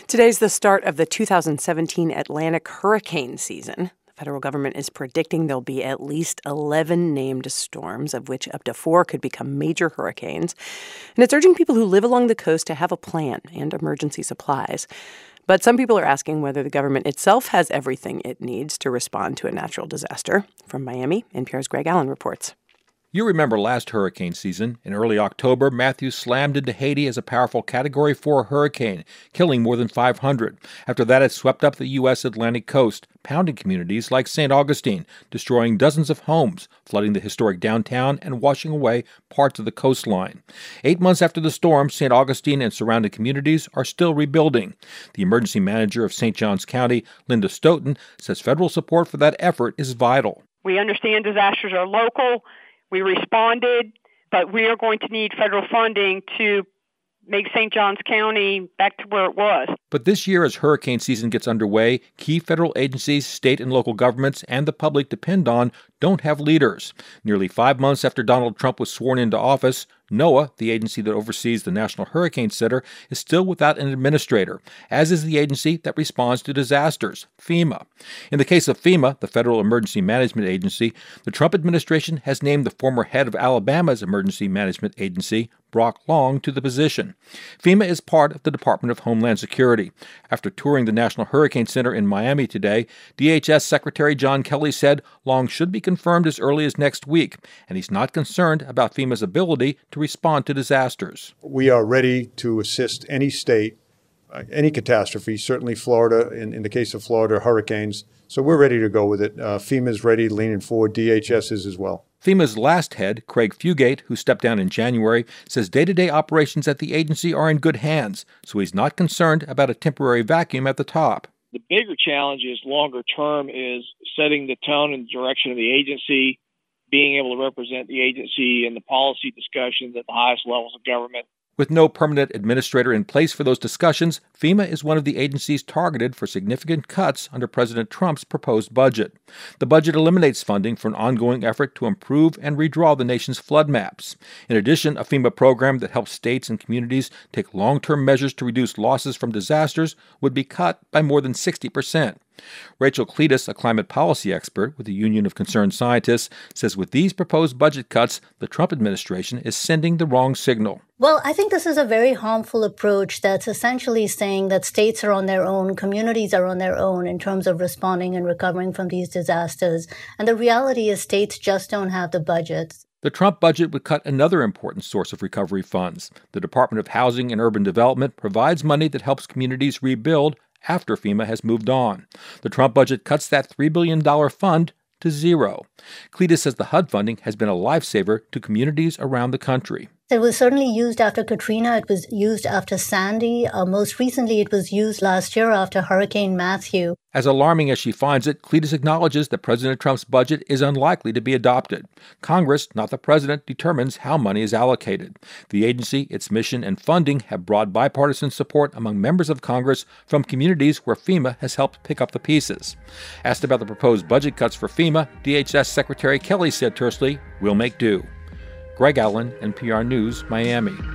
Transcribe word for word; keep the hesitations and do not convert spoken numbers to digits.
Today's the start of the two thousand seventeen Atlantic hurricane season. The federal government is predicting there'll be at least eleven named storms, of which up to four could become major hurricanes. And it's urging people who live along the coast to have a plan and emergency supplies. But some people are asking whether the government itself has everything it needs to respond to a natural disaster. From Miami, N P R's Greg Allen reports. You remember last hurricane season. In early October, Matthew slammed into Haiti as a powerful Category four hurricane, killing more than five hundred. After that, it swept up the U S Atlantic coast, pounding communities like Saint Augustine, destroying dozens of homes, flooding the historic downtown, and washing away parts of the coastline. Eight months after the storm, Saint Augustine and surrounding communities are still rebuilding. The emergency manager of Saint Johns County, Linda Stoughton, says federal support for that effort is vital. We understand disasters are local. We responded, but we are going to need federal funding to make Saint Johns County back to where it was. But this year, as hurricane season gets underway, key federal agencies, state and local governments, and the public depend on don't have leaders. Nearly five months after Donald Trump was sworn into office, NOAA, the agency that oversees the National Hurricane Center, is still without an administrator, as is the agency that responds to disasters, FEMA. In the case of FEMA, the Federal Emergency Management Agency, the Trump administration has named the former head of Alabama's Emergency Management Agency, Brock Long, to the position. FEMA is part of the Department of Homeland Security. After touring the National Hurricane Center in Miami today, D H S Secretary John Kelly said Long should be confirmed as early as next week, and he's not concerned about FEMA's ability to respond to disasters. We are ready to assist any state, uh, any catastrophe, certainly Florida, in, in the case of Florida, hurricanes. So we're ready to go with it. Uh, FEMA's ready, leaning forward. D H S is as well. FEMA's last head, Craig Fugate, who stepped down in January, says day-to-day operations at the agency are in good hands, so he's not concerned about a temporary vacuum at the top. The bigger challenge is longer term is setting the tone and direction of the agency, being able to represent the agency in the policy discussions at the highest levels of government. With no permanent administrator in place for those discussions, FEMA is one of the agencies targeted for significant cuts under President Trump's proposed budget. The budget eliminates funding for an ongoing effort to improve and redraw the nation's flood maps. In addition, a FEMA program that helps states and communities take long-term measures to reduce losses from disasters would be cut by more than sixty percent. Rachel Cletus, a climate policy expert with the Union of Concerned Scientists, says with these proposed budget cuts, the Trump administration is sending the wrong signal. Well, I think this is a very harmful approach that's essentially saying that states are on their own, communities are on their own in terms of responding and recovering from these disasters. And the reality is states just don't have the budgets. The Trump budget would cut another important source of recovery funds. The Department of Housing and Urban Development provides money that helps communities rebuild after FEMA has moved on. The Trump budget cuts that three billion dollars fund to zero. Cletus says the H U D funding has been a lifesaver to communities around the country. It was certainly used after Katrina. It was used after Sandy. Uh, most recently, it was used last year after Hurricane Matthew. As alarming as she finds it, Cletus acknowledges that President Trump's budget is unlikely to be adopted. Congress, not the president, determines how money is allocated. The agency, its mission, and funding have broad bipartisan support among members of Congress from communities where FEMA has helped pick up the pieces. Asked about the proposed budget cuts for FEMA, D H S Secretary Kelly said tersely, "We'll make do." Greg Allen, N P R News, Miami.